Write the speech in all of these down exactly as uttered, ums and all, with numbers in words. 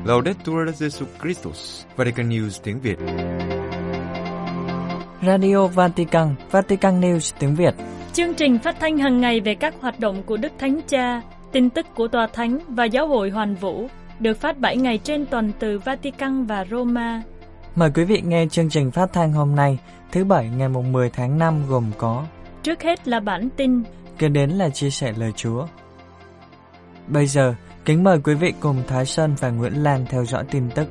Laudetur Jesus Christus, Vatican News tiếng Việt. Radio Vatican, Vatican News tiếng Việt. Chương trình phát thanh hàng ngày về các hoạt động của Đức Thánh Cha, tin tức của Tòa Thánh và Giáo hội Hoàn Vũ được phát bảy ngày trên tuần từ Vatican và Roma. Mời quý vị nghe chương trình phát thanh hôm nay, thứ Bảy ngày mười tháng năm gồm có: trước hết là bản tin, kế đến là chia sẻ lời Chúa. Bây giờ, kính mời quý vị cùng Thái Sơn và Nguyễn Lan theo dõi tin tức.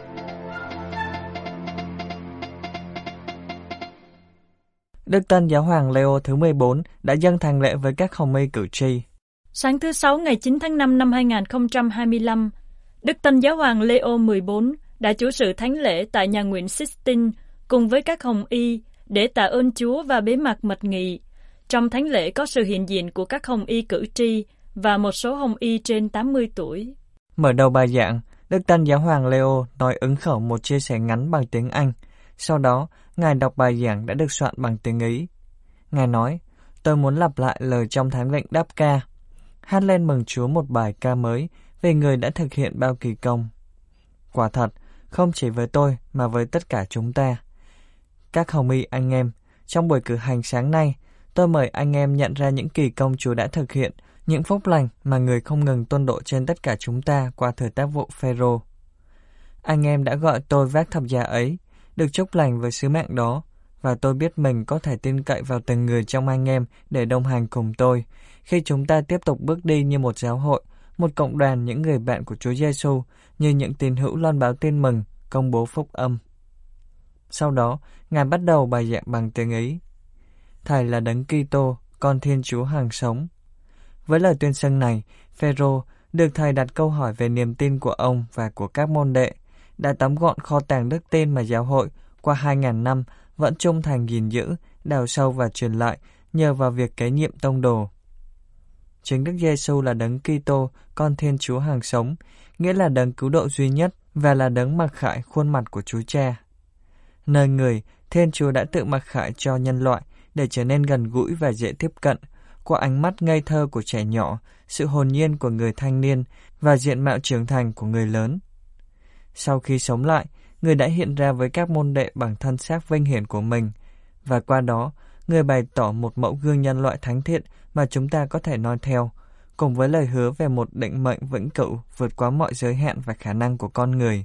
Đức Tân Giáo hoàng Leo thứ mười bốn đã dâng thánh lễ với các hồng y cử tri. Sáng thứ Sáu ngày chín tháng năm năm hai nghìn không trăm hai mươi lăm, Đức Tân Giáo hoàng Leo mười bốn đã chủ sự thánh lễ tại nhà nguyện Sistine cùng với các hồng y để tạ ơn Chúa và bế mạc mật nghị. Trong thánh lễ có sự hiện diện của các hồng y cử tri và một số hồng y trên tám mươi tuổi. Mở đầu bài giảng, Đức Tân Giáo hoàng Leo nói ứng khẩu một chia sẻ ngắn bằng tiếng Anh. Sau đó, Ngài đọc bài giảng đã được soạn bằng tiếng Ý. Ngài nói, tôi muốn lặp lại lời trong thánh lệnh đáp ca. Hát lên mừng Chúa một bài ca mới về người đã thực hiện bao kỳ công. Quả thật, không chỉ với tôi mà với tất cả chúng ta. Các hồng y anh em, trong buổi cử hành sáng nay, tôi mời anh em nhận ra những kỳ công Chúa đã thực hiện, những phúc lành mà người không ngừng tuôn đổ trên tất cả chúng ta qua thời tác vụ Phêrô. Anh em đã gọi tôi vác thập giá ấy, được chúc lành với sứ mạng đó, và tôi biết mình có thể tin cậy vào từng người trong anh em để đồng hành cùng tôi khi chúng ta tiếp tục bước đi như một giáo hội, một cộng đoàn những người bạn của Chúa Giêsu, như những tín hữu loan báo tin mừng, công bố phúc âm. Sau đó, Ngài bắt đầu bài giảng bằng tiếng Ý. Thầy là Đấng Kitô, con Thiên Chúa hàng sống. Với lời tuyên xưng này, Phêrô được thầy đặt câu hỏi về niềm tin của ông và của các môn đệ, đã tóm gọn kho tàng đức tin mà giáo hội qua hai ngàn năm vẫn trung thành gìn giữ, đào sâu và truyền lại nhờ vào việc kế nhiệm tông đồ. Chính Đức Giêsu là Đấng Kitô, con Thiên Chúa hàng sống, nghĩa là Đấng cứu độ duy nhất và là Đấng mặc khải khuôn mặt của Chúa Cha. Nơi người, Thiên Chúa đã tự mặc khải cho nhân loại để trở nên gần gũi và dễ tiếp cận, qua ánh mắt ngây thơ của trẻ nhỏ, sự hồn nhiên của người thanh niên và diện mạo trưởng thành của người lớn. Sau khi sống lại, người đã hiện ra với các môn đệ bằng thân xác vinh hiển của mình, và qua đó, người bày tỏ một mẫu gương nhân loại thánh thiện mà chúng ta có thể noi theo, cùng với lời hứa về một định mệnh vĩnh cửu vượt quá mọi giới hạn và khả năng của con người.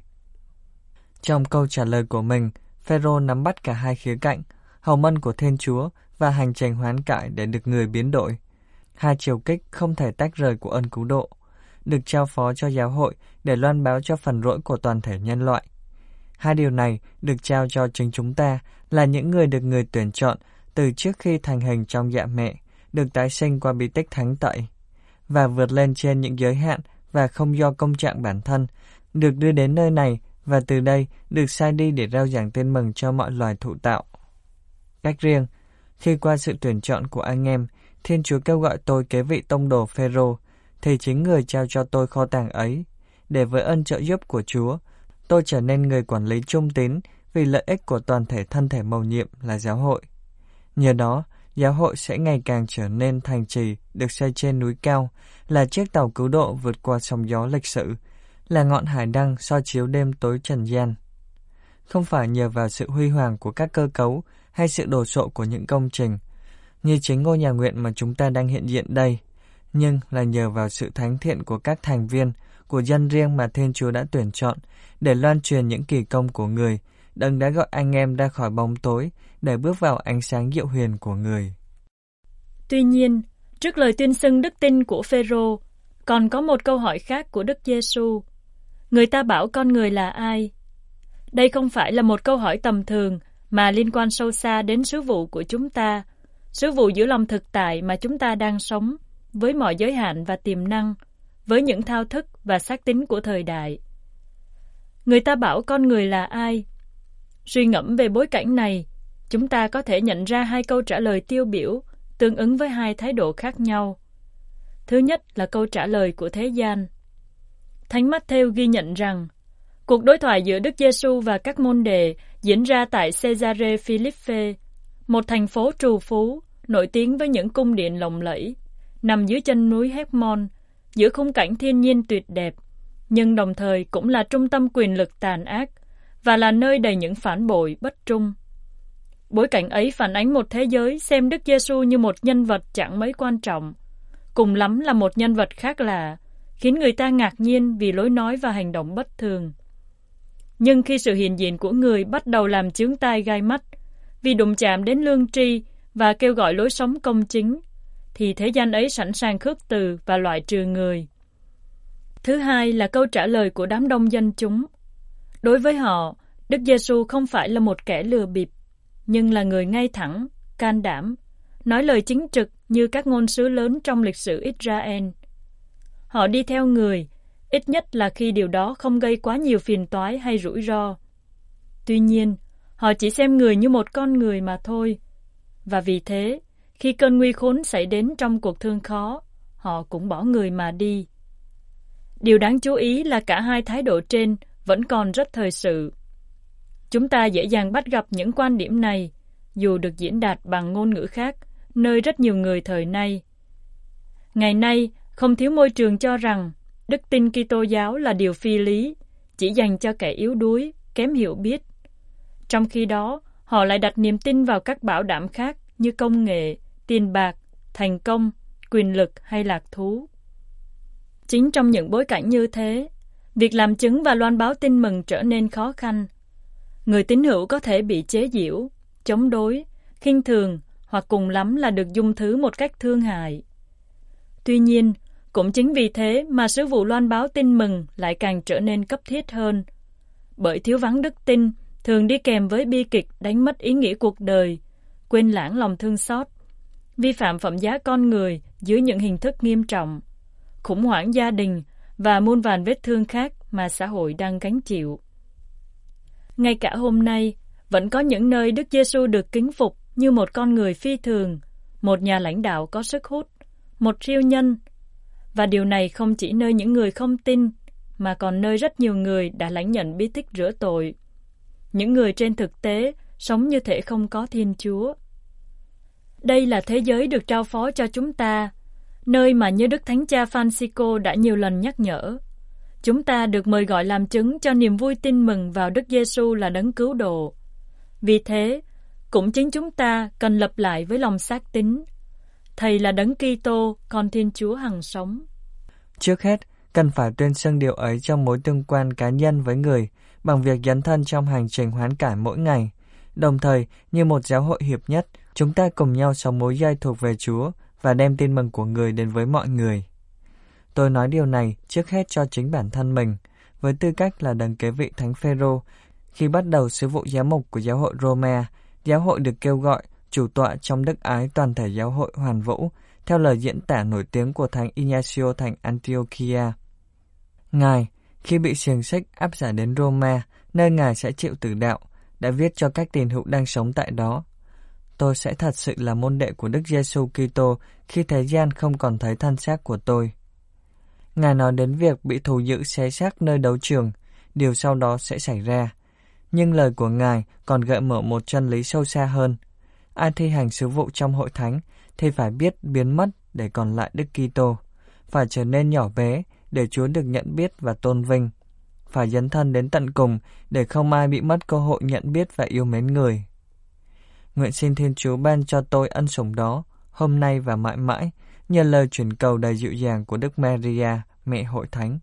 Trong câu trả lời của mình, Phêrô nắm bắt cả hai khía cạnh, hồng ân của Thiên Chúa và hành trình hoán cải để được người biến đổi. Hai chiều kích không thể tách rời của ân cứu độ, được trao phó cho giáo hội để loan báo cho phần rỗi của toàn thể nhân loại. Hai điều này được trao cho chính chúng ta là những người được người tuyển chọn từ trước khi thành hình trong dạ mẹ, được tái sinh qua bí tích thánh tẩy, và vượt lên trên những giới hạn và không do công trạng bản thân, được đưa đến nơi này và từ đây được sai đi để rao giảng tin mừng cho mọi loài thụ tạo. Cách riêng, khi qua sự tuyển chọn của anh em, Thiên Chúa kêu gọi tôi kế vị tông đồ Phêrô, thì chính người trao cho tôi kho tàng ấy, để với ân trợ giúp của Chúa, tôi trở nên người quản lý trung tín vì lợi ích của toàn thể thân thể mầu nhiệm là giáo hội. Nhờ đó, giáo hội sẽ ngày càng trở nên thành trì được xây trên núi cao, là chiếc tàu cứu độ vượt qua sóng gió lịch sử, là ngọn hải đăng soi chiếu đêm tối trần gian. Không phải nhờ vào sự huy hoàng của các cơ cấu hay sự đồ sộ của những công trình, như chính ngôi nhà nguyện mà chúng ta đang hiện diện đây, nhưng là nhờ vào sự thánh thiện của các thành viên, của dân riêng mà Thiên Chúa đã tuyển chọn để loan truyền những kỳ công của người, Đấng đã gọi anh em ra khỏi bóng tối để bước vào ánh sáng diệu huyền của người. Tuy nhiên, trước lời tuyên xưng đức tin của Phêrô, còn có một câu hỏi khác của Đức Giêsu. Người ta bảo con người là ai? Đây không phải là một câu hỏi tầm thường mà liên quan sâu xa đến sứ vụ của chúng ta, sứ vụ giữa lòng thực tại mà chúng ta đang sống, với mọi giới hạn và tiềm năng, với những thao thức và xác tín của thời đại. Người ta bảo con người là ai? Suy ngẫm về bối cảnh này, chúng ta có thể nhận ra hai câu trả lời tiêu biểu tương ứng với hai thái độ khác nhau. Thứ nhất là câu trả lời của thế gian. Thánh Mát-thêu ghi nhận rằng cuộc đối thoại giữa Đức Giêsu và các môn đệ diễn ra tại Caesarea Philippe, một thành phố trù phú nổi tiếng với những cung điện lộng lẫy, nằm dưới chân núi Hermon, giữa khung cảnh thiên nhiên tuyệt đẹp, nhưng đồng thời cũng là trung tâm quyền lực tàn ác và là nơi đầy những phản bội bất trung. Bối cảnh ấy phản ánh một thế giới xem Đức Giêsu như một nhân vật chẳng mấy quan trọng, cùng lắm là một nhân vật khác lạ, khiến người ta ngạc nhiên vì lối nói và hành động bất thường. Nhưng khi sự hiện diện của người bắt đầu làm chướng tai gai mắt, vì đụng chạm đến lương tri và kêu gọi lối sống công chính, thì thế gian ấy sẵn sàng khước từ và loại trừ người. Thứ hai là câu trả lời của đám đông dân chúng. Đối với họ, Đức Giêsu không phải là một kẻ lừa bịp, nhưng là người ngay thẳng, can đảm, nói lời chính trực như các ngôn sứ lớn trong lịch sử Israel. Họ đi theo người, ít nhất là khi điều đó không gây quá nhiều phiền toái hay rủi ro. Tuy nhiên, họ chỉ xem người như một con người mà thôi. Và vì thế, khi cơn nguy khốn xảy đến trong cuộc thương khó, họ cũng bỏ người mà đi. Điều đáng chú ý là cả hai thái độ trên vẫn còn rất thời sự. Chúng ta dễ dàng bắt gặp những quan điểm này, dù được diễn đạt bằng ngôn ngữ khác, nơi rất nhiều người thời nay. Ngày nay, không thiếu môi trường cho rằng đức tin Kitô giáo là điều phi lý, chỉ dành cho kẻ yếu đuối, kém hiểu biết. Trong khi đó, họ lại đặt niềm tin vào các bảo đảm khác như công nghệ, tiền bạc, thành công, quyền lực hay lạc thú. Chính trong những bối cảnh như thế, việc làm chứng và loan báo tin mừng trở nên khó khăn. Người tín hữu có thể bị chế giễu, chống đối, khinh thường hoặc cùng lắm là được dung thứ một cách thương hại. Tuy nhiên, cũng chính vì thế mà sứ vụ loan báo tin mừng lại càng trở nên cấp thiết hơn. Bởi thiếu vắng đức tin thường đi kèm với bi kịch đánh mất ý nghĩa cuộc đời, quên lãng lòng thương xót, vi phạm phẩm giá con người dưới những hình thức nghiêm trọng, khủng hoảng gia đình và muôn vàn vết thương khác mà xã hội đang gánh chịu. Ngay cả hôm nay, vẫn có những nơi Đức Giêsu được kính phục như một con người phi thường, một nhà lãnh đạo có sức hút, một siêu nhân. Và điều này không chỉ nơi những người không tin, mà còn nơi rất nhiều người đã lãnh nhận bí tích rửa tội. Những người trên thực tế sống như thể không có Thiên Chúa. Đây là thế giới được trao phó cho chúng ta, nơi mà như Đức Thánh Cha Francisco đã nhiều lần nhắc nhở. Chúng ta được mời gọi làm chứng cho niềm vui tin mừng vào Đức Giêsu là đấng cứu độ. Vì thế, cũng chính chúng ta cần lập lại với lòng xác tín. Thầy là đấng Kitô, con Thiên Chúa hằng sống. Trước hết, cần phải tuyên xưng điều ấy trong mối tương quan cá nhân với người bằng việc dấn thân trong hành trình hoán cải mỗi ngày. Đồng thời, như một giáo hội hiệp nhất, chúng ta cùng nhau sống mối dây thuộc về Chúa và đem tin mừng của người đến với mọi người. Tôi nói điều này trước hết cho chính bản thân mình, với tư cách là đấng kế vị Thánh Phêrô. Khi bắt đầu sứ vụ giám mục của giáo hội Roma, giáo hội được kêu gọi chủ tọa trong đức ái toàn thể giáo hội hoàn vũ, theo lời diễn tả nổi tiếng của Thánh Ignacio thành Antiochia. Ngài, khi bị xiềng xích áp giải đến Roma, nơi Ngài sẽ chịu tử đạo, đã viết cho các tín hữu đang sống tại đó: Tôi sẽ thật sự là môn đệ của Đức Giêsu Kitô khi thế gian không còn thấy thân xác của tôi. Ngài nói đến việc bị thù dữ xé xác nơi đấu trường, điều sau đó sẽ xảy ra. Nhưng lời của Ngài còn gợi mở một chân lý sâu xa hơn. Ai thi hành sứ vụ trong hội thánh thì phải biết biến mất để còn lại Đức Kitô, phải trở nên nhỏ bé để Chúa được nhận biết và tôn vinh, phải dấn thân đến tận cùng để không ai bị mất cơ hội nhận biết và yêu mến người. Nguyện xin Thiên Chúa ban cho tôi ân sủng đó, hôm nay và mãi mãi, nhờ lời chuyển cầu đầy dịu dàng của Đức Maria, mẹ hội thánh.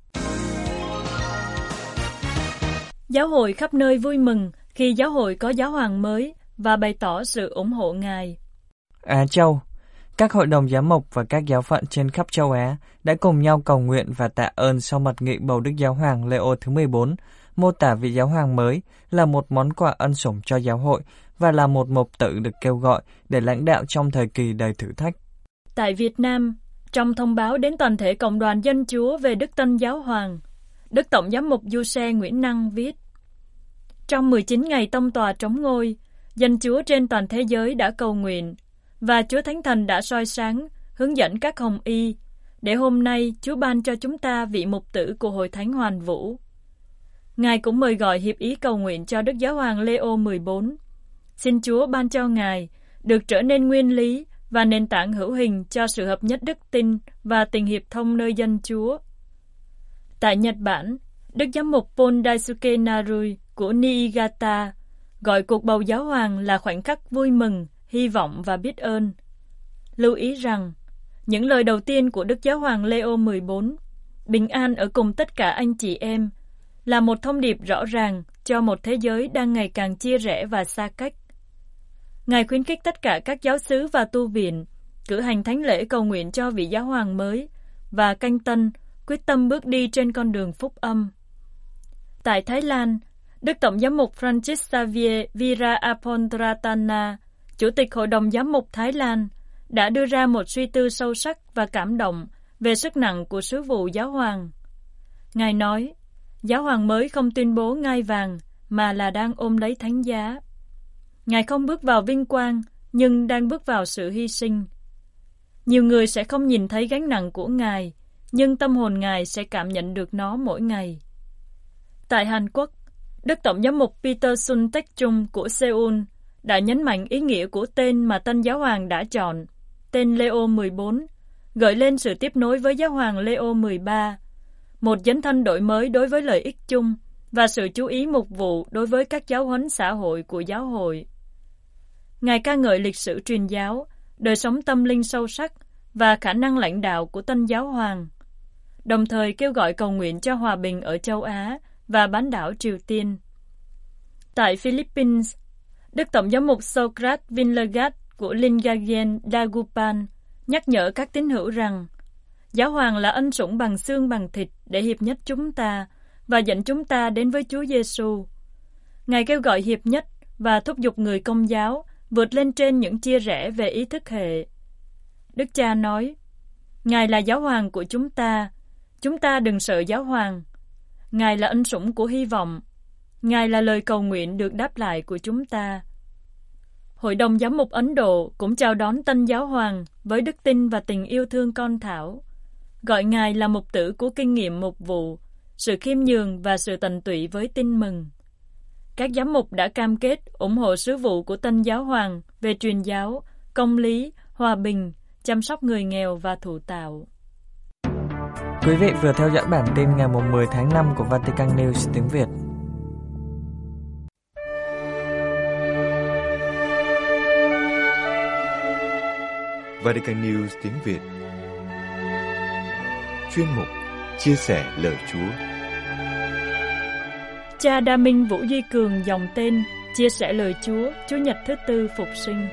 Giáo hội khắp nơi vui mừng khi giáo hội có giáo hoàng mới và bày tỏ sự ủng hộ Ngài. Á Châu, các hội đồng giám mục và các giáo phận trên khắp châu Á đã cùng nhau cầu nguyện và tạ ơn sau mật nghị bầu Đức Giáo hoàng Leo thứ mười bốn, mô tả vị giáo hoàng mới là một món quà ân sủng cho giáo hội và là một mục tử được kêu gọi để lãnh đạo trong thời kỳ đầy thử thách. Tại Việt Nam, trong thông báo đến toàn thể Cộng đoàn Dân Chúa về Đức Tân Giáo Hoàng, Đức Tổng giám mục Giuse Nguyễn Năng viết: Trong mười chín ngày tông tòa trống ngôi, Dân Chúa trên toàn thế giới đã cầu nguyện, và Chúa Thánh Thần đã soi sáng, hướng dẫn các hồng y, để hôm nay Chúa ban cho chúng ta vị mục tử của Hội Thánh Hoàn Vũ. Ngài cũng mời gọi hiệp ý cầu nguyện cho Đức Giáo hoàng Leo mười bốn. Xin Chúa ban cho Ngài được trở nên nguyên lý và nền tảng hữu hình cho sự hợp nhất đức tin và tình hiệp thông nơi dân Chúa. Tại Nhật Bản, Đức Giám mục Pon Daisuke Narui của Niigata gọi cuộc bầu giáo hoàng là khoảnh khắc vui mừng, hy vọng và biết ơn. Lưu ý rằng, những lời đầu tiên của Đức Giáo hoàng Leo mười bốn, bình an ở cùng tất cả anh chị em, là một thông điệp rõ ràng cho một thế giới đang ngày càng chia rẽ và xa cách. Ngài khuyến khích tất cả các giáo xứ và tu viện cử hành thánh lễ cầu nguyện cho vị giáo hoàng mới và canh tân quyết tâm bước đi trên con đường phúc âm. Tại Thái Lan, Đức Tổng giám mục Francis Xavier Viraaponratana, Chủ tịch Hội đồng Giám mục Thái Lan, đã đưa ra một suy tư sâu sắc và cảm động về sức nặng của sứ vụ giáo hoàng. Ngài nói, giáo hoàng mới không tuyên bố ngai vàng mà là đang ôm lấy thánh giá. Ngài không bước vào vinh quang, nhưng đang bước vào sự hy sinh. Nhiều người sẽ không nhìn thấy gánh nặng của Ngài, nhưng tâm hồn Ngài sẽ cảm nhận được nó mỗi ngày. Tại Hàn Quốc, Đức Tổng giám mục Peter Sun Taek-chung của Seoul đã nhấn mạnh ý nghĩa của tên mà tân giáo hoàng đã chọn, tên Leo mười bốn, gợi lên sự tiếp nối với giáo hoàng Leo mười ba, một dấn thân đổi mới đối với lợi ích chung và sự chú ý mục vụ đối với các giáo huấn xã hội của giáo hội. Ngài ca ngợi lịch sử truyền giáo, đời sống tâm linh sâu sắc và khả năng lãnh đạo của tân giáo hoàng, đồng thời kêu gọi cầu nguyện cho hòa bình ở châu Á và bán đảo Triều Tiên. Tại Philippines, Đức Tổng giám mục Socrates Vinlagat của Lingayen Dagupan nhắc nhở các tín hữu rằng giáo hoàng là ân sủng bằng xương bằng thịt để hiệp nhất chúng ta và dẫn chúng ta đến với Chúa Giêsu. Ngài kêu gọi hiệp nhất và thúc giục người Công giáo vượt lên trên những chia rẽ về ý thức hệ. Đức Cha nói, Ngài là giáo hoàng của chúng ta, chúng ta đừng sợ giáo hoàng. Ngài là ân sủng của hy vọng. Ngài là lời cầu nguyện được đáp lại của chúng ta. Hội đồng Giám mục Ấn Độ cũng chào đón tân giáo hoàng với đức tin và tình yêu thương con thảo, gọi Ngài là mục tử của kinh nghiệm mục vụ, sự khiêm nhường và sự tận tụy với tin mừng. Các giám mục đã cam kết ủng hộ sứ vụ của tân giáo hoàng về truyền giáo, công lý, hòa bình, chăm sóc người nghèo và thụ tạo. Quý vị vừa theo dõi bản tin ngày mười tháng năm của Vatican News tiếng Việt. Vatican News tiếng Việt. Chuyên mục chia sẻ lời Chúa. Cha Đa Minh Vũ Duy Cường dòng tên chia sẻ lời Chúa Chủ nhật thứ tư phục sinh.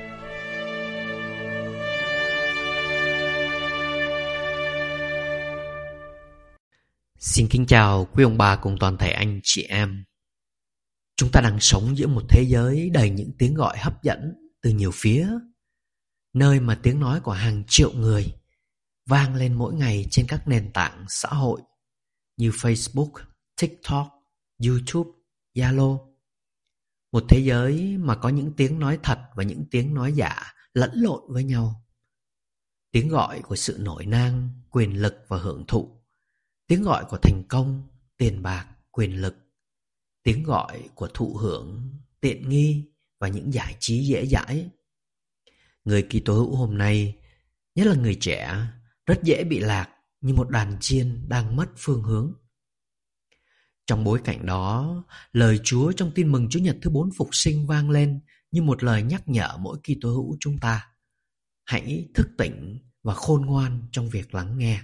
Xin kính chào quý ông bà cùng toàn thể anh chị em. Chúng ta đang sống giữa một thế giới đầy những tiếng gọi hấp dẫn từ nhiều phía, nơi mà tiếng nói của hàng triệu người vang lên mỗi ngày trên các nền tảng xã hội như Facebook, TikTok, YouTube, Zalo. Một thế giới mà có những tiếng nói thật và những tiếng nói giả lẫn lộn với nhau. Tiếng gọi của sự nổi nang, quyền lực và hưởng thụ. Tiếng gọi của thành công, tiền bạc, quyền lực. Tiếng gọi của thụ hưởng, tiện nghi và những giải trí dễ dãi. Người Kitô hữu hôm nay, nhất là người trẻ, rất dễ bị lạc như một đàn chiên đang mất phương hướng. Trong bối cảnh đó, lời Chúa trong tin mừng Chúa Nhật thứ bốn phục sinh vang lên như một lời nhắc nhở mỗi Kitô hữu chúng ta. Hãy thức tỉnh và khôn ngoan trong việc lắng nghe.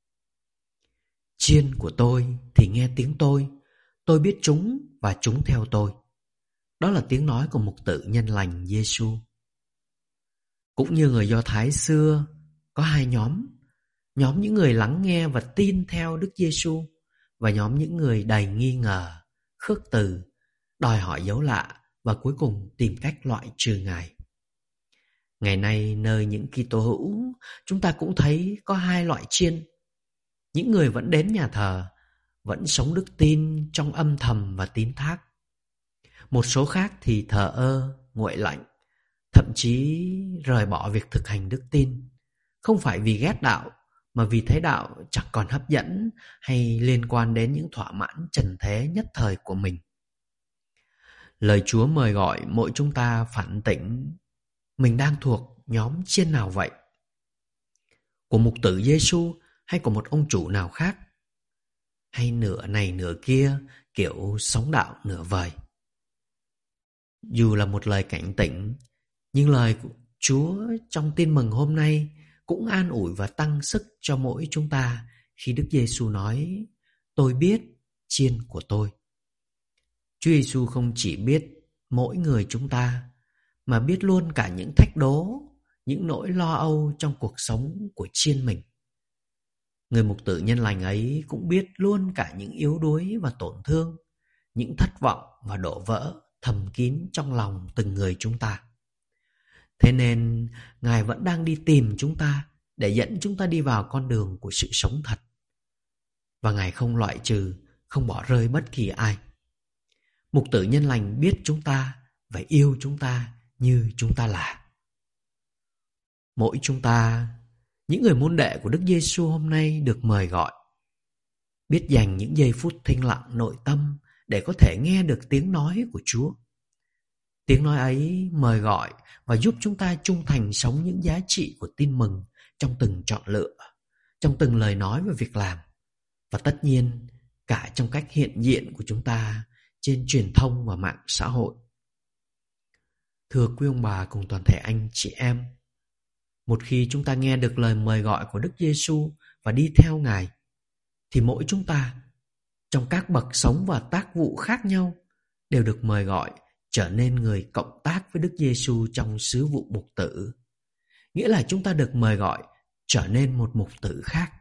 Chiên của tôi thì nghe tiếng tôi, tôi biết chúng và chúng theo tôi. Đó là tiếng nói của mục tử nhân lành Giêsu. Cũng như người Do Thái xưa, có hai nhóm. Nhóm những người lắng nghe và tin theo Đức Giêsu và nhóm những người đầy nghi ngờ, khước từ, đòi hỏi dấu lạ và cuối cùng tìm cách loại trừ Ngài. Ngày nay nơi những Kitô hữu, chúng ta cũng thấy có hai loại chiên. Những người vẫn đến nhà thờ, vẫn sống đức tin trong âm thầm và tín thác. Một số khác thì thờ ơ, nguội lạnh, thậm chí rời bỏ việc thực hành đức tin, không phải vì ghét đạo, mà vì thấy đạo chẳng còn hấp dẫn hay liên quan đến những thỏa mãn trần thế nhất thời của mình. Lời Chúa mời gọi mỗi chúng ta phản tỉnh, mình đang thuộc nhóm chiên nào vậy? Của mục tử Giêsu hay của một ông chủ nào khác? hay nửa này nửa kia, kiểu sống đạo nửa vời. Dù là một lời cảnh tỉnh, nhưng lời của Chúa trong tin mừng hôm nay cũng an ủi và tăng sức cho mỗi chúng ta khi Đức Giêsu nói: "Tôi biết chiên của tôi." Chúa Giêsu không chỉ biết mỗi người chúng ta, mà biết luôn cả những thách đố, những nỗi lo âu trong cuộc sống của chiên mình. Người mục tử nhân lành ấy cũng biết luôn cả những yếu đuối và tổn thương, những thất vọng và đổ vỡ thầm kín trong lòng từng người chúng ta. Thế nên Ngài vẫn đang đi tìm chúng ta để dẫn chúng ta đi vào con đường của sự sống thật. Và Ngài không loại trừ, không bỏ rơi bất kỳ ai. Mục tử nhân lành biết chúng ta và yêu chúng ta như chúng ta là. Mỗi chúng ta, những người môn đệ của Đức Giêsu hôm nay được mời gọi, biết dành những giây phút thinh lặng nội tâm để có thể nghe được tiếng nói của Chúa. Tiếng nói ấy mời gọi và giúp chúng ta trung thành sống những giá trị của tin mừng trong từng chọn lựa, trong từng lời nói và việc làm, và tất nhiên cả trong cách hiện diện của chúng ta trên truyền thông và mạng xã hội. Thưa quý ông bà cùng toàn thể anh chị em, một khi chúng ta nghe được lời mời gọi của Đức Giêsu và đi theo Ngài, thì mỗi chúng ta trong các bậc sống và tác vụ khác nhau đều được mời gọi trở nên người cộng tác với Đức Giêsu trong sứ vụ mục tử. Nghĩa là chúng ta được mời gọi trở nên một mục tử khác.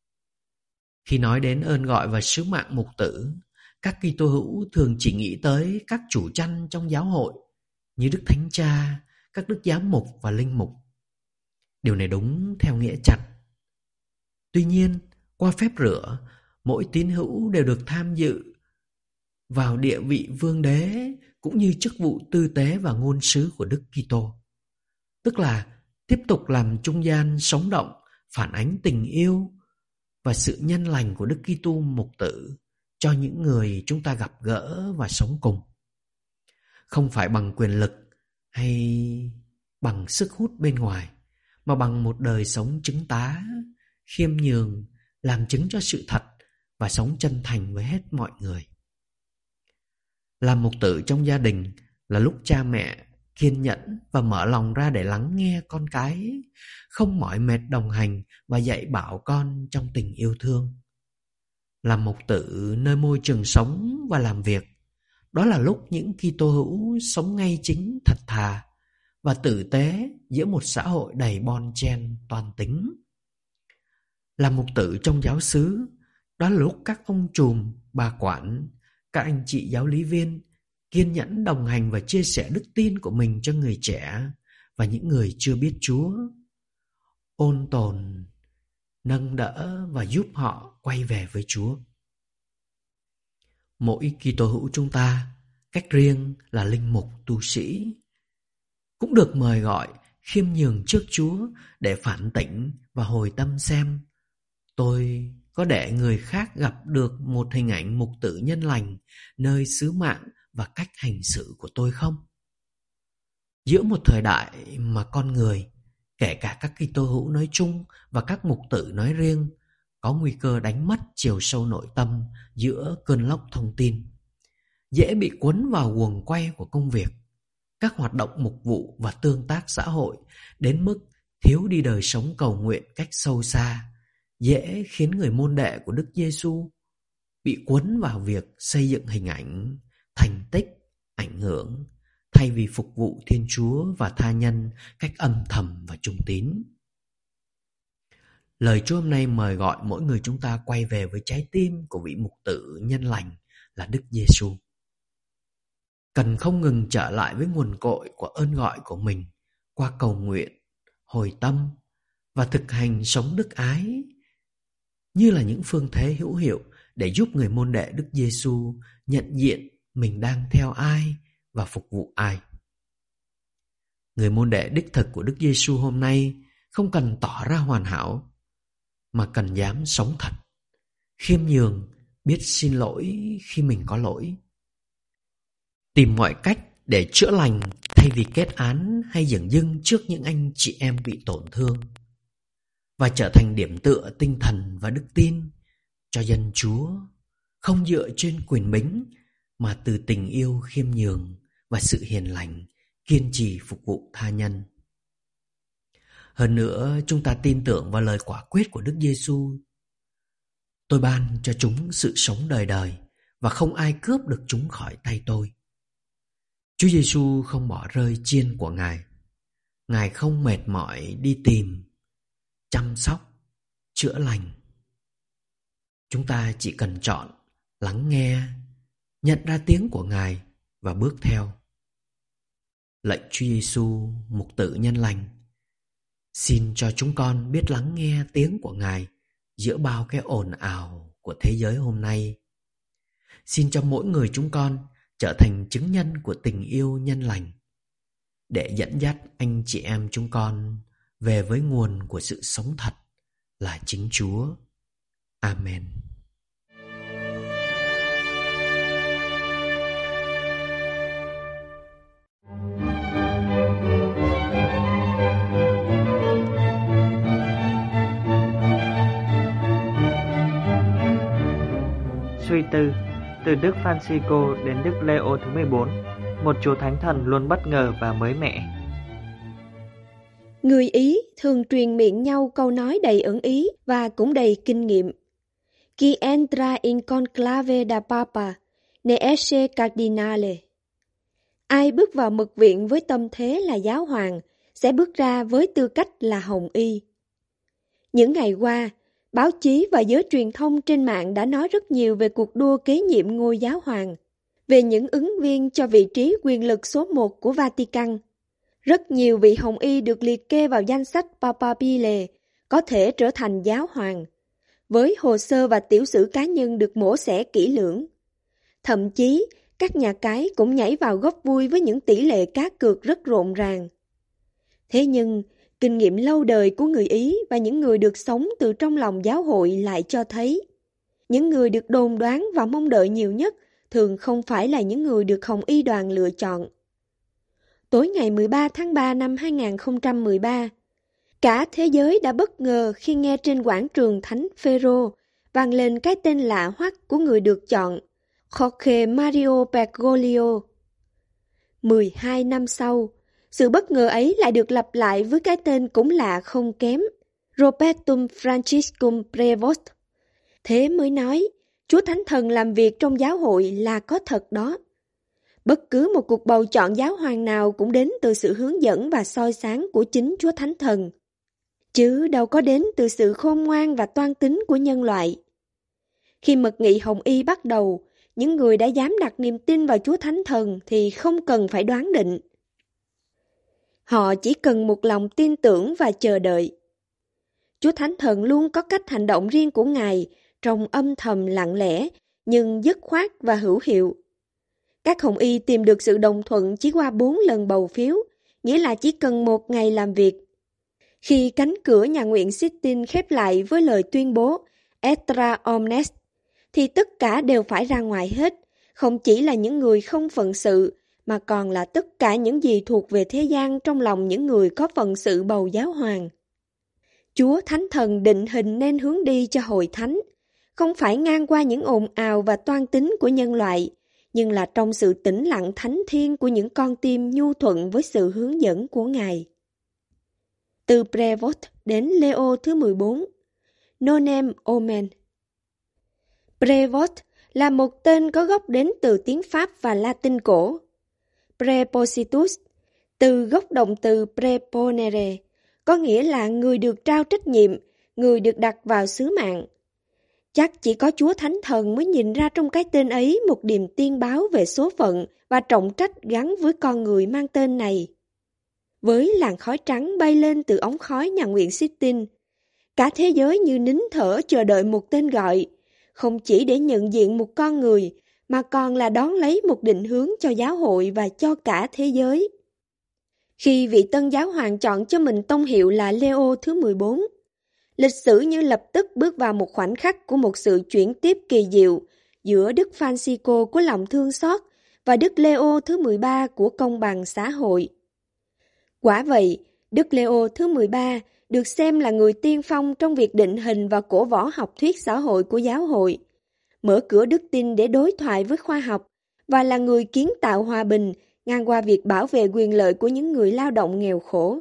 Khi nói đến ơn gọi và sứ mạng mục tử, các Kitô hữu thường chỉ nghĩ tới các chủ chăn trong giáo hội như Đức Thánh Cha, các đức giám mục và linh mục. Điều này đúng theo nghĩa chặt. Tuy nhiên, qua phép rửa, mỗi tín hữu đều được tham dự vào địa vị vương đế cũng như chức vụ tư tế và ngôn sứ của Đức Kitô. Tức là tiếp tục làm trung gian sống động, phản ánh tình yêu và sự nhân lành của Đức Kitô mục tử cho những người chúng ta gặp gỡ và sống cùng. Không phải bằng quyền lực hay bằng sức hút bên ngoài, mà bằng một đời sống chứng tá, khiêm nhường, làm chứng cho sự thật và sống chân thành với hết mọi người. Làm mục tử trong gia đình là lúc cha mẹ kiên nhẫn và mở lòng ra để lắng nghe con cái, không mỏi mệt đồng hành và dạy bảo con trong tình yêu thương. Làm mục tử nơi môi trường sống và làm việc, đó là lúc những Kitô hữu sống ngay chính, thật thà và tử tế giữa một xã hội đầy bon chen toan tính. Làm mục tử trong giáo xứ, đó là lúc các ông trùm, bà quản, các anh chị giáo lý viên kiên nhẫn đồng hành và chia sẻ đức tin của mình cho người trẻ và những người chưa biết Chúa, ôn tồn, nâng đỡ và giúp họ quay về với Chúa. Mỗi Kitô hữu chúng ta, cách riêng là linh mục tu sĩ, cũng được mời gọi khiêm nhường trước Chúa để phản tỉnh và hồi tâm xem tôi có để người khác gặp được một hình ảnh mục tử nhân lành nơi sứ mạng và cách hành xử của tôi không? Giữa một thời đại mà con người, kể cả các Kitô hữu nói chung và các mục tử nói riêng, có nguy cơ đánh mất chiều sâu nội tâm giữa cơn lốc thông tin, dễ bị cuốn vào guồng quay của công việc, các hoạt động mục vụ và tương tác xã hội đến mức thiếu đi đời sống cầu nguyện cách sâu xa, dễ khiến người môn đệ của Đức Giêsu bị cuốn vào việc xây dựng hình ảnh, thành tích, ảnh hưởng, thay vì phục vụ Thiên Chúa và tha nhân cách âm thầm và trung tín. Lời Chúa hôm nay mời gọi mỗi người chúng ta quay về với trái tim của vị mục tử nhân lành là Đức Giêsu. Cần không ngừng trở lại với nguồn cội của ơn gọi của mình qua cầu nguyện, hồi tâm và thực hành sống đức ái, như là những phương thế hữu hiệu để giúp người môn đệ Đức Giêsu nhận diện mình đang theo ai và phục vụ ai. Người môn đệ đích thực của Đức Giêsu hôm nay không cần tỏ ra hoàn hảo, mà cần dám sống thật, khiêm nhường, biết xin lỗi khi mình có lỗi, tìm mọi cách để chữa lành thay vì kết án hay dửng dưng trước những anh chị em bị tổn thương, và trở thành điểm tựa tinh thần và đức tin cho dân Chúa không dựa trên quyền bính mà từ tình yêu khiêm nhường và sự hiền lành, kiên trì phục vụ tha nhân. Hơn nữa, chúng ta tin tưởng vào lời quả quyết của Đức Giêsu: tôi ban cho chúng sự sống đời đời và không ai cướp được chúng khỏi tay tôi. Chúa Giêsu không bỏ rơi chiên của Ngài. Ngài không mệt mỏi đi tìm, chăm sóc, chữa lành. Chúng ta chỉ cần chọn, lắng nghe, nhận ra tiếng của Ngài và bước theo. Lạy Chúa Giêsu, mục tử nhân lành, xin cho chúng con biết lắng nghe tiếng của Ngài giữa bao cái ồn ào của thế giới hôm nay. Xin cho mỗi người chúng con trở thành chứng nhân của tình yêu nhân lành, để dẫn dắt anh chị em chúng con về với nguồn của sự sống thật là chính Chúa. Amen. Suy tư từ Đức Francisco đến Đức Leo thứ mười bốn, một chúa thánh thần luôn bất ngờ và mới mẻ. Người Ý thường truyền miệng nhau câu nói đầy ẩn ý và cũng đầy kinh nghiệm. Chi entra in conclave da Papa, ne esce cardinale. Ai bước vào mật viện với tâm thế là giáo hoàng, sẽ bước ra với tư cách là hồng y. Những ngày qua, báo chí và giới truyền thông trên mạng đã nói rất nhiều về cuộc đua kế nhiệm ngôi giáo hoàng, về những ứng viên cho vị trí quyền lực số một của Vatican. Rất nhiều vị hồng y được liệt kê vào danh sách Papabile có thể trở thành giáo hoàng, với hồ sơ và tiểu sử cá nhân được mổ xẻ kỹ lưỡng. Thậm chí, các nhà cái cũng nhảy vào góp vui với những tỷ lệ cá cược rất rộn ràng. Thế nhưng, kinh nghiệm lâu đời của người Ý và những người được sống từ trong lòng giáo hội lại cho thấy, những người được đồn đoán và mong đợi nhiều nhất thường không phải là những người được Hồng Y đoàn lựa chọn. Tối ngày mười ba tháng ba năm hai nghìn không trăm mười ba, cả thế giới đã bất ngờ khi nghe trên quảng trường Thánh Phêrô vang lên cái tên lạ hoắc của người được chọn, Jorge Mario Bergoglio. mười hai năm sau, sự bất ngờ ấy lại được lặp lại với cái tên cũng lạ không kém, Robertum Franciscum Prevost. Thế mới nói, Chúa Thánh Thần làm việc trong giáo hội là có thật đó. Bất cứ một cuộc bầu chọn giáo hoàng nào cũng đến từ sự hướng dẫn và soi sáng của chính Chúa Thánh Thần, chứ đâu có đến từ sự khôn ngoan và toan tính của nhân loại. Khi mật nghị Hồng Y bắt đầu, những người đã dám đặt niềm tin vào Chúa Thánh Thần thì không cần phải đoán định. Họ chỉ cần một lòng tin tưởng và chờ đợi. Chúa Thánh Thần luôn có cách hành động riêng của Ngài, trong âm thầm lặng lẽ, nhưng dứt khoát và hữu hiệu. Các Hồng Y tìm được sự đồng thuận chỉ qua bốn lần bầu phiếu, nghĩa là chỉ cần một ngày làm việc. Khi cánh cửa nhà nguyện Sistine khép lại với lời tuyên bố Extra omnes, thì tất cả đều phải ra ngoài hết, không chỉ là những người không phận sự, mà còn là tất cả những gì thuộc về thế gian trong lòng những người có phận sự bầu giáo hoàng. Chúa Thánh Thần định hình nên hướng đi cho hội thánh, không phải ngang qua những ồn ào và toan tính của nhân loại, nhưng là trong sự tĩnh lặng thánh thiên của những con tim nhu thuận với sự hướng dẫn của Ngài. Từ Prevost đến Leo thứ mười bốn, Nonem Omen. Prevost là một tên có gốc đến từ tiếng Pháp và Latin cổ. Prepositus, từ gốc động từ preponere, có nghĩa là người được trao trách nhiệm, người được đặt vào sứ mạng. Chắc chỉ có Chúa Thánh Thần mới nhìn ra trong cái tên ấy một điềm tiên báo về số phận và trọng trách gắn với con người mang tên này. Với làn khói trắng bay lên từ ống khói nhà nguyện Sistine, cả thế giới như nín thở chờ đợi một tên gọi, không chỉ để nhận diện một con người, mà còn là đón lấy một định hướng cho giáo hội và cho cả thế giới. Khi vị tân giáo hoàng chọn cho mình tông hiệu là Leo thứ mười bốn, lịch sử như lập tức bước vào một khoảnh khắc của một sự chuyển tiếp kỳ diệu giữa Đức Francisco của lòng thương xót và Đức Leo thứ mười ba của công bằng xã hội. Quả vậy, Đức Leo thứ mười ba được xem là người tiên phong trong việc định hình và cổ võ học thuyết xã hội của giáo hội, mở cửa đức tin để đối thoại với khoa học và là người kiến tạo hòa bình ngang qua việc bảo vệ quyền lợi của những người lao động nghèo khổ.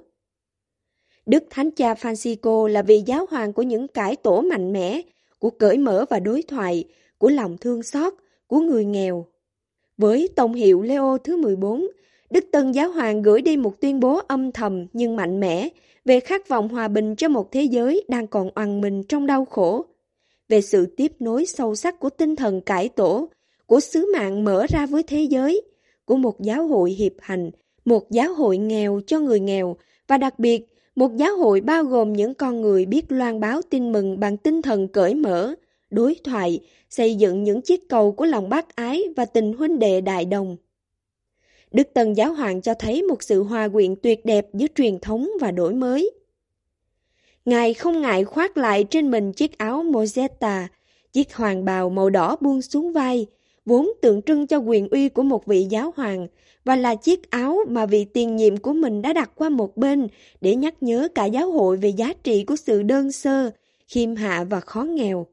Đức Thánh Cha Francisco là vị giáo hoàng của những cải tổ mạnh mẽ, của cởi mở và đối thoại, của lòng thương xót, của người nghèo. Với tông hiệu Leo thứ mười bốn, Đức Tân Giáo Hoàng gửi đi một tuyên bố âm thầm nhưng mạnh mẽ về khát vọng hòa bình cho một thế giới đang còn oằn mình trong đau khổ, về sự tiếp nối sâu sắc của tinh thần cải tổ, của sứ mạng mở ra với thế giới, của một giáo hội hiệp hành, một giáo hội nghèo cho người nghèo và đặc biệt một giáo hội bao gồm những con người biết loan báo tin mừng bằng tinh thần cởi mở, đối thoại, xây dựng những chiếc cầu của lòng bác ái và tình huynh đệ đại đồng. Đức Tân Giáo Hoàng cho thấy một sự hòa quyện tuyệt đẹp giữa truyền thống và đổi mới. Ngài không ngại khoác lại trên mình chiếc áo Mozetta, chiếc hoàng bào màu đỏ buông xuống vai, vốn tượng trưng cho quyền uy của một vị giáo hoàng, và là chiếc áo mà vị tiền nhiệm của mình đã đặt qua một bên để nhắc nhớ cả giáo hội về giá trị của sự đơn sơ, khiêm hạ và khó nghèo.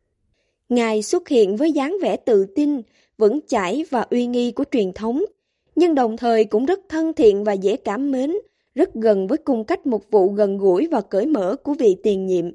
Ngài xuất hiện với dáng vẻ tự tin, vững chãi và uy nghi của truyền thống, nhưng đồng thời cũng rất thân thiện và dễ cảm mến, rất gần với cung cách mục vụ gần gũi và cởi mở của vị tiền nhiệm.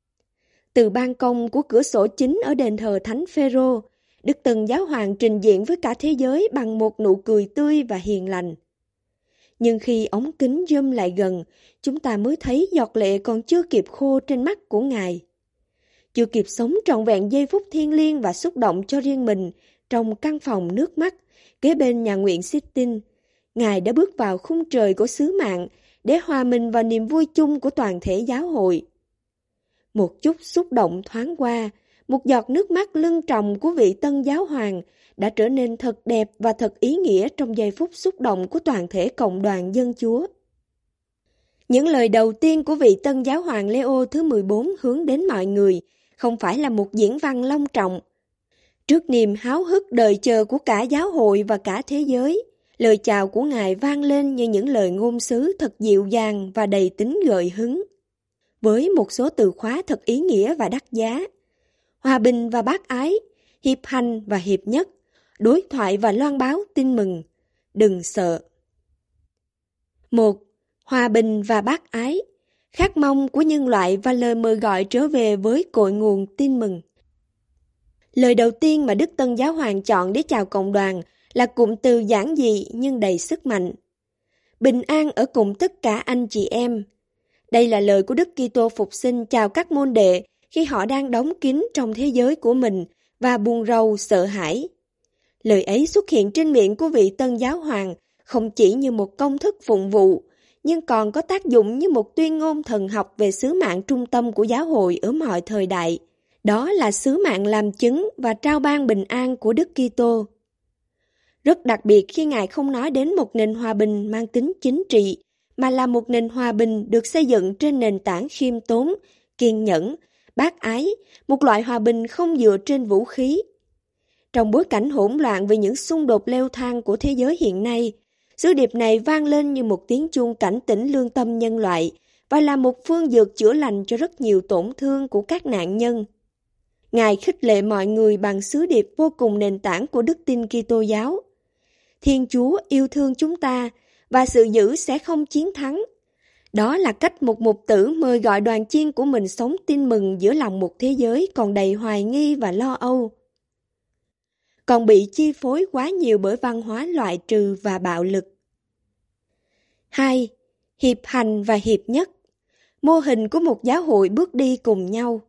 Từ ban công của cửa sổ chính ở đền thờ Thánh Phêrô, Đức Tân Giáo Hoàng trình diện với cả thế giới bằng một nụ cười tươi và hiền lành. Nhưng khi ống kính zoom lại gần, chúng ta mới thấy giọt lệ còn chưa kịp khô trên mắt của Ngài. Chưa kịp sống trọn vẹn giây phút thiêng liêng và xúc động cho riêng mình trong căn phòng nước mắt kế bên nhà nguyện Sistine, Ngài đã bước vào khung trời của sứ mạng để hòa mình vào niềm vui chung của toàn thể giáo hội. Một chút xúc động thoáng qua, một giọt nước mắt lưng tròng của vị Tân Giáo Hoàng đã trở nên thật đẹp và thật ý nghĩa trong giây phút xúc động của toàn thể cộng đoàn dân Chúa. Những lời đầu tiên của vị Tân Giáo Hoàng Leo thứ mười bốn hướng đến mọi người không phải là một diễn văn long trọng. Trước niềm háo hức đợi chờ của cả giáo hội và cả thế giới, lời chào của Ngài vang lên như những lời ngôn sứ thật dịu dàng và đầy tính gợi hứng. Với một số từ khóa thật ý nghĩa và đắt giá: hòa bình và bác ái, hiệp hành và hiệp nhất, đối thoại và loan báo tin mừng, đừng sợ. Một. Hòa bình và bác ái, khát mong của nhân loại và lời mời gọi trở về với cội nguồn tin mừng. Lời đầu tiên mà Đức Tân Giáo Hoàng chọn để chào cộng đoàn là cụm từ giản dị nhưng đầy sức mạnh: bình an ở cùng tất cả anh chị em. Đây là lời của Đức Kitô Phục Sinh chào các môn đệ khi họ đang đóng kín trong thế giới của mình và buồn rầu sợ hãi. Lời ấy xuất hiện trên miệng của vị Tân Giáo Hoàng không chỉ như một công thức phụng vụ, nhưng còn có tác dụng như một tuyên ngôn thần học về sứ mạng trung tâm của giáo hội ở mọi thời đại. Đó là sứ mạng làm chứng và trao ban bình an của Đức Kitô. Rất đặc biệt khi Ngài không nói đến một nền hòa bình mang tính chính trị, mà là một nền hòa bình được xây dựng trên nền tảng khiêm tốn, kiên nhẫn, bác ái, một loại hòa bình không dựa trên vũ khí. Trong bối cảnh hỗn loạn về những xung đột leo thang của thế giới hiện nay, sứ điệp này vang lên như một tiếng chuông cảnh tỉnh lương tâm nhân loại và là một phương dược chữa lành cho rất nhiều tổn thương của các nạn nhân. Ngài khích lệ mọi người bằng sứ điệp vô cùng nền tảng của đức tin Kitô giáo: Thiên Chúa yêu thương chúng ta và sự dữ sẽ không chiến thắng. Đó là cách một mục tử mời gọi đoàn chiên của mình sống tin mừng giữa lòng một thế giới còn đầy hoài nghi và lo âu, còn bị chi phối quá nhiều bởi văn hóa loại trừ và bạo lực. Hai. Hiệp hành và hiệp nhất, mô hình của một giáo hội bước đi cùng nhau.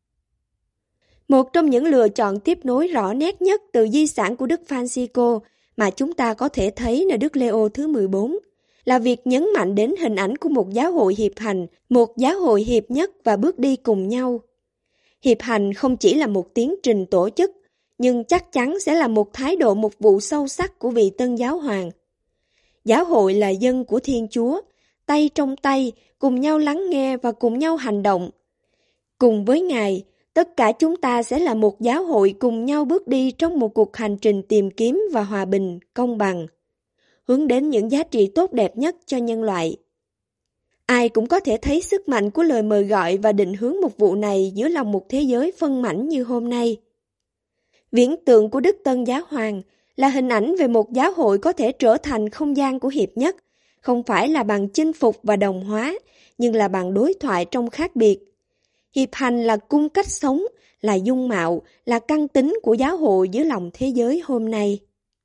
Một trong những lựa chọn tiếp nối rõ nét nhất từ di sản của Đức Francisco mà chúng ta có thể thấy nơi Đức Leo thứ mười bốn là việc nhấn mạnh đến hình ảnh của một giáo hội hiệp hành, một giáo hội hiệp nhất và bước đi cùng nhau. Hiệp hành không chỉ là một tiến trình tổ chức, nhưng chắc chắn sẽ là một thái độ mục vụ sâu sắc của vị Tân Giáo Hoàng. Giáo hội là dân của Thiên Chúa, tay trong tay, cùng nhau lắng nghe và cùng nhau hành động. Cùng với Ngài, tất cả chúng ta sẽ là một giáo hội cùng nhau bước đi trong một cuộc hành trình tìm kiếm và hòa bình, công bằng, hướng đến những giá trị tốt đẹp nhất cho nhân loại. Ai cũng có thể thấy sức mạnh của lời mời gọi và định hướng mục vụ này giữa lòng một thế giới phân mảnh như hôm nay. Viễn tượng của Đức Tân Giáo Hoàng là hình ảnh về một giáo hội có thể trở thành không gian của hiệp nhất, không phải là bằng chinh phục và đồng hóa, nhưng là bằng đối thoại trong khác biệt. Hiệp hành là cung cách sống, là dung mạo, là căn tính của giáo hội giữa lòng thế giới hôm nay.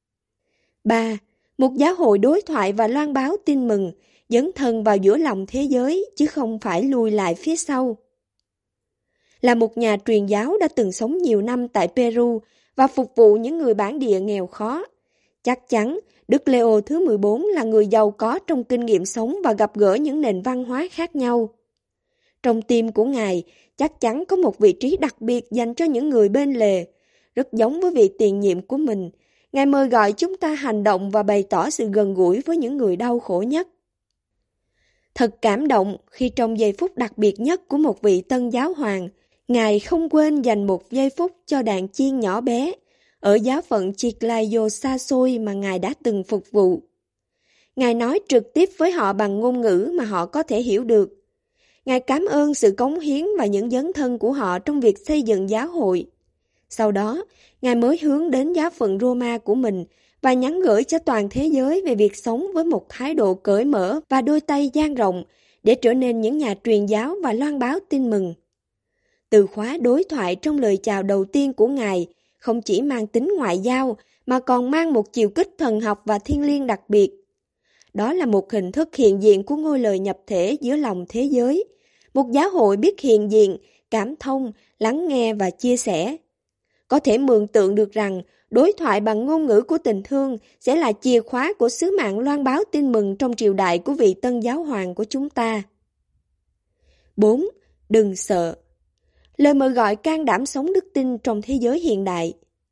ba. Một giáo hội đối thoại và loan báo tin mừng, dấn thân vào giữa lòng thế giới chứ không phải lùi lại phía sau. Là một nhà truyền giáo đã từng sống nhiều năm tại Peru và phục vụ những người bản địa nghèo khó, chắc chắn Đức Leo thứ mười bốn là người giàu có trong kinh nghiệm sống và gặp gỡ những nền văn hóa khác nhau. Trong tim của Ngài chắc chắn có một vị trí đặc biệt dành cho những người bên lề, rất giống với vị tiền nhiệm của mình. Ngài mời gọi chúng ta hành động và bày tỏ sự gần gũi với những người đau khổ nhất. Thật cảm động khi trong giây phút đặc biệt nhất của một vị tân giáo hoàng, Ngài không quên dành một giây phút cho đàn chiên nhỏ bé ở giáo phận Chiclayo xa xôi mà Ngài đã từng phục vụ. Ngài nói trực tiếp với họ bằng ngôn ngữ mà họ có thể hiểu được. Ngài cảm ơn sự cống hiến và những dấn thân của họ trong việc xây dựng giáo hội. Sau đó, Ngài mới hướng đến giáo phận Roma của mình và nhắn gửi cho toàn thế giới về việc sống với một thái độ cởi mở và đôi tay dang rộng để trở nên những nhà truyền giáo và loan báo tin mừng. Từ khóa đối thoại trong lời chào đầu tiên của Ngài không chỉ mang tính ngoại giao mà còn mang một chiều kích thần học và thiêng liêng đặc biệt. Đó là một hình thức hiện diện của ngôi lời nhập thể giữa lòng thế giới, một giáo hội biết hiện diện, cảm thông, lắng nghe và chia sẻ. Có thể mường tượng được rằng đối thoại bằng ngôn ngữ của tình thương sẽ là chìa khóa của sứ mạng loan báo tin mừng trong triều đại của vị tân giáo hoàng của chúng ta. bốn. Đừng sợ. Lời mời gọi can đảm sống đức tin trong thế giới hiện đại.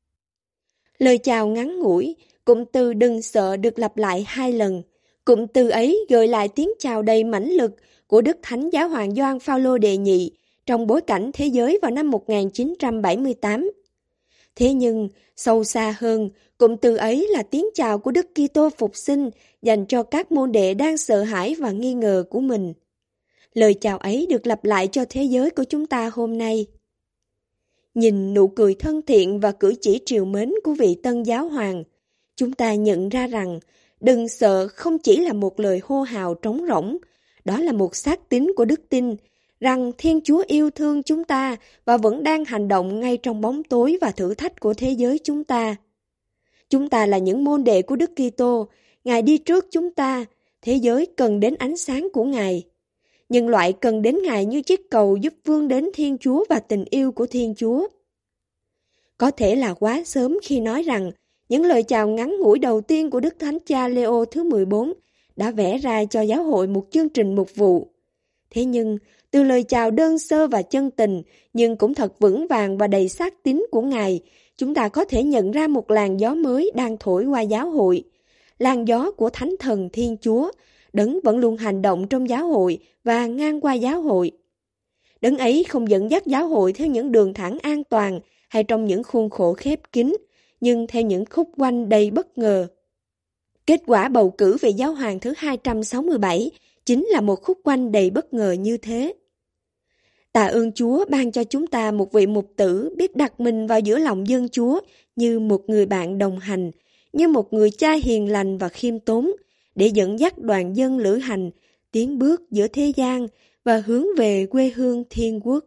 Lời chào ngắn ngủi, cụm từ đừng sợ được lặp lại hai lần. Cụm từ ấy gợi lại tiếng chào đầy mãnh lực của Đức Thánh Giáo hoàng Gioan Phaolô đệ nhị trong bối cảnh thế giới vào năm một nghìn chín trăm bảy mươi tám. Thế nhưng, sâu xa hơn, cụm từ ấy là tiếng chào của Đức Kitô phục sinh dành cho các môn đệ đang sợ hãi và nghi ngờ của mình. Lời chào ấy được lặp lại cho thế giới của chúng ta hôm nay. Nhìn nụ cười thân thiện và cử chỉ trìu mến của vị tân giáo hoàng, chúng ta nhận ra rằng đừng sợ không chỉ là một lời hô hào trống rỗng, đó là một xác tín của đức tin, rằng Thiên Chúa yêu thương chúng ta và vẫn đang hành động ngay trong bóng tối và thử thách của thế giới chúng ta. Chúng ta là những môn đệ của Đức Kitô, Ngài đi trước chúng ta, thế giới cần đến ánh sáng của Ngài. Nhân loại cần đến Ngài như chiếc cầu giúp vươn đến Thiên Chúa và tình yêu của Thiên Chúa. Có thể là quá sớm khi nói rằng những lời chào ngắn ngủi đầu tiên của Đức Thánh Cha Leo thứ mười bốn đã vẽ ra cho giáo hội một chương trình mục vụ. Thế nhưng, từ lời chào đơn sơ và chân tình, nhưng cũng thật vững vàng và đầy xác tín của Ngài, chúng ta có thể nhận ra một làn gió mới đang thổi qua giáo hội. Làn gió của Thánh Thần Thiên Chúa, Đấng vẫn luôn hành động trong giáo hội và ngang qua giáo hội. Đấng ấy không dẫn dắt giáo hội theo những đường thẳng an toàn hay trong những khuôn khổ khép kín, nhưng theo những khúc quanh đầy bất ngờ. Kết quả bầu cử về giáo hoàng thứ hai trăm sáu mươi bảy chính là một khúc quanh đầy bất ngờ như thế. Tạ ơn Chúa ban cho chúng ta một vị mục tử biết đặt mình vào giữa lòng dân Chúa như một người bạn đồng hành, như một người cha hiền lành và khiêm tốn, để dẫn dắt đoàn dân lữ hành, tiến bước giữa thế gian và hướng về quê hương thiên quốc.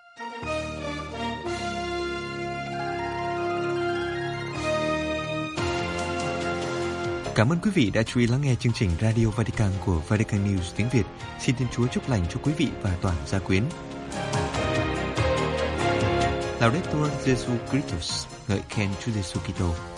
Cảm ơn quý vị đã chú ý lắng nghe chương trình Radio Vatican của Vatican News tiếng Việt. Xin Thiên Chúa chúc lành cho quý vị và toàn gia quyến. Laudetur Jesu Christus, ngợi khen Chúa Giêsu Kitô.